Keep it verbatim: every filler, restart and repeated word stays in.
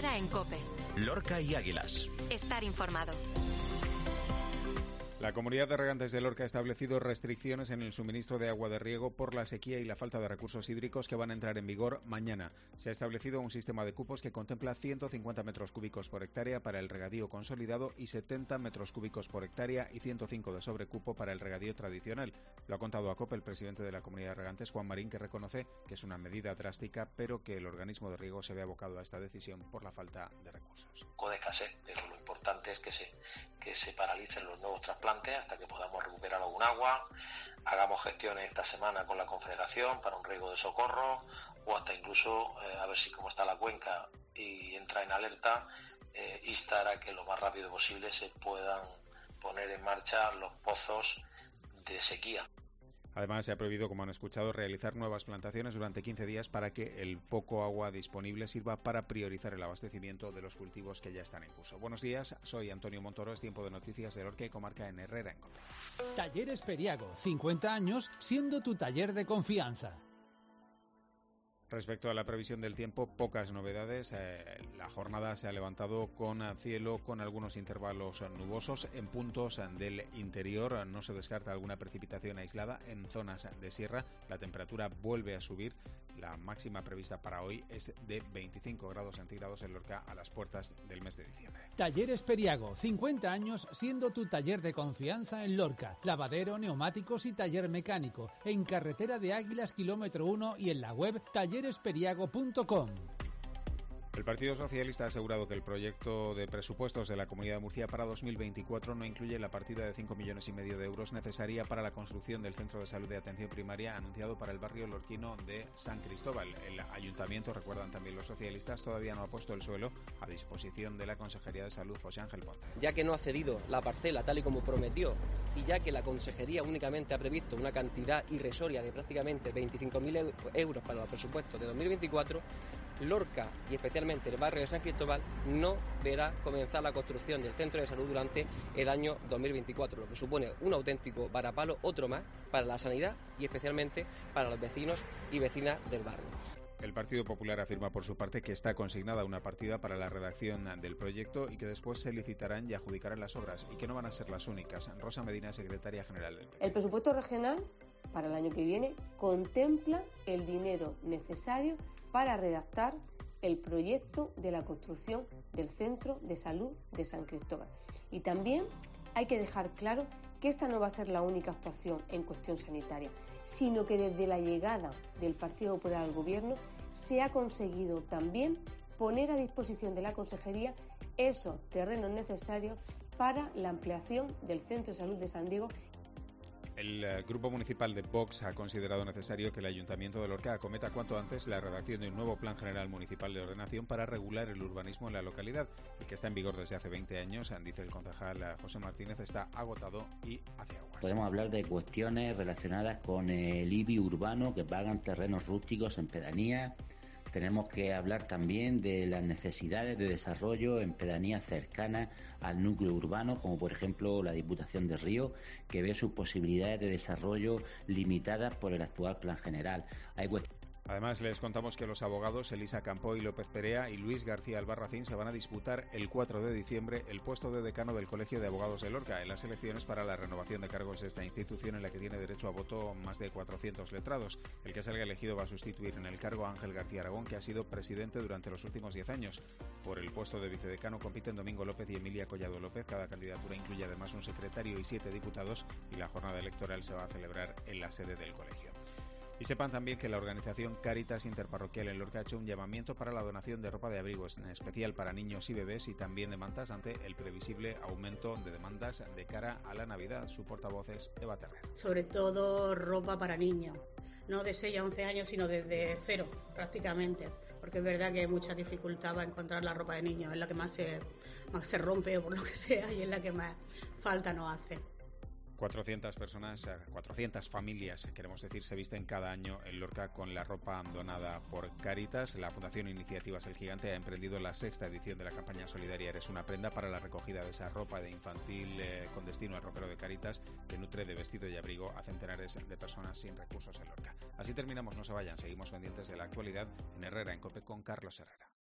Herrera en COPE. Lorca y Águilas. Estar informado. La Comunidad de Regantes de Lorca ha establecido restricciones en el suministro de agua de riego por la sequía y la falta de recursos hídricos que van a entrar en vigor mañana. Se ha establecido un sistema de cupos que contempla ciento cincuenta metros cúbicos por hectárea para el regadío consolidado y setenta metros cúbicos por hectárea y ciento cinco de sobrecupo para el regadío tradicional. Lo ha contado a COPE el presidente de la Comunidad de Regantes, Juan Marín, que reconoce que es una medida drástica, pero que el organismo de riego se ve abocado a esta decisión por la falta de recursos. De escasez, pero lo importante es que se, que se paralicen los nuevos trasplantes hasta que podamos recuperar algún agua, hagamos gestiones esta semana con la Confederación para un riego de socorro o hasta incluso eh, a ver si como está la cuenca y entra en alerta, eh, instar a que lo más rápido posible se puedan poner en marcha los pozos de sequía. Además, se ha prohibido, como han escuchado, realizar nuevas plantaciones durante quince días para que el poco agua disponible sirva para priorizar el abastecimiento de los cultivos que ya están en curso. Buenos días, soy Antonio Montoro, es tiempo de noticias de Lorca y comarca en Herrera en COPE. Talleres Periago, cincuenta años siendo tu taller de confianza. Respecto a la previsión del tiempo, pocas novedades. Eh, la jornada se ha levantado con cielo con algunos intervalos nubosos. En puntos del interior no se descarta alguna precipitación aislada. En zonas de sierra la temperatura vuelve a subir. La máxima prevista para hoy es de veinticinco grados centígrados en Lorca a las puertas del mes de diciembre. Talleres Periago, cincuenta años siendo tu taller de confianza en Lorca. Lavadero, neumáticos y taller mecánico. En carretera de Águilas, kilómetro uno y en la web taller talleres periago punto com. El Partido Socialista ha asegurado que el proyecto de presupuestos de la Comunidad de Murcia para dos mil veinticuatro no incluye la partida de cinco millones y medio de euros necesaria para la construcción del Centro de Salud de Atención Primaria anunciado para el barrio lorquino de San Cristóbal. El Ayuntamiento, recuerdan también los socialistas, todavía no ha puesto el suelo a disposición de la Consejería de Salud, José Ángel Ponte. Ya que no ha cedido la parcela tal y como prometió y ya que la Consejería únicamente ha previsto una cantidad irrisoria de prácticamente veinticinco mil euros para los presupuestos de dos mil veinticuatro, Lorca y especialmente el barrio de San Cristóbal no verá comenzar la construcción del centro de salud durante el año dos mil veinticuatro, lo que supone un auténtico varapalo, otro más, para la sanidad y especialmente para los vecinos y vecinas del barrio. El Partido Popular afirma por su parte que está consignada una partida para la redacción del proyecto y que después se licitarán y adjudicarán las obras y que no van a ser las únicas. Rosa Medina, secretaria general del P P. El presupuesto regional para el año que viene contempla el dinero necesario para redactar el proyecto de la construcción del Centro de Salud de San Cristóbal. Y también hay que dejar claro que esta no va a ser la única actuación en cuestión sanitaria, sino que desde la llegada del Partido Popular al Gobierno se ha conseguido también poner a disposición de la Consejería esos terrenos necesarios para la ampliación del Centro de Salud de San Diego. El eh, Grupo Municipal de Vox ha considerado necesario que el Ayuntamiento de Lorca acometa cuanto antes la redacción de un nuevo Plan General Municipal de Ordenación para regular el urbanismo en la localidad. El que está en vigor desde hace veinte años, dice el concejal José Martínez, está agotado y hace aguas. Podemos hablar de cuestiones relacionadas con el I B I urbano que pagan terrenos rústicos en pedanías. Tenemos que hablar también de las necesidades de desarrollo en pedanías cercanas al núcleo urbano, como por ejemplo la Diputación de Río, que ve sus posibilidades de desarrollo limitadas por el actual Plan General. Hay cuestiones. Además, les contamos que los abogados Elisa Campoy López Perea y Luis García Albarracín se van a disputar el cuatro de diciembre el puesto de decano del Colegio de Abogados de Lorca en las elecciones para la renovación de cargos de esta institución en la que tiene derecho a voto más de cuatrocientos letrados. El que salga elegido va a sustituir en el cargo a Ángel García Aragón, que ha sido presidente durante los últimos diez años. Por el puesto de vicedecano compiten Domingo López y Emilia Collado López. Cada candidatura incluye además un secretario y siete diputados y la jornada electoral se va a celebrar en la sede del colegio. Y sepan también que la organización Cáritas Interparroquial en Lorca ha hecho un llamamiento para la donación de ropa de abrigo, en especial para niños y bebés y también de mantas ante el previsible aumento de demandas de cara a la Navidad. Su portavoz es Eva Terrer. Sobre todo ropa para niños, no de seis a once años, sino desde cero prácticamente, porque es verdad que hay mucha dificultad para encontrar la ropa de niños, es la que más se, más se rompe o por lo que sea y es la que más falta nos hace. cuatrocientas personas, cuatrocientas familias, queremos decir, se visten cada año en Lorca con la ropa donada por Cáritas. La Fundación Iniciativas El Gigante ha emprendido la sexta edición de la campaña solidaria Eres una prenda para la recogida de esa ropa de infantil eh, con destino al ropero de Cáritas, que nutre de vestido y abrigo a centenares de personas sin recursos en Lorca. Así terminamos, no se vayan, seguimos pendientes de la actualidad en Herrera en COPE con Carlos Herrera.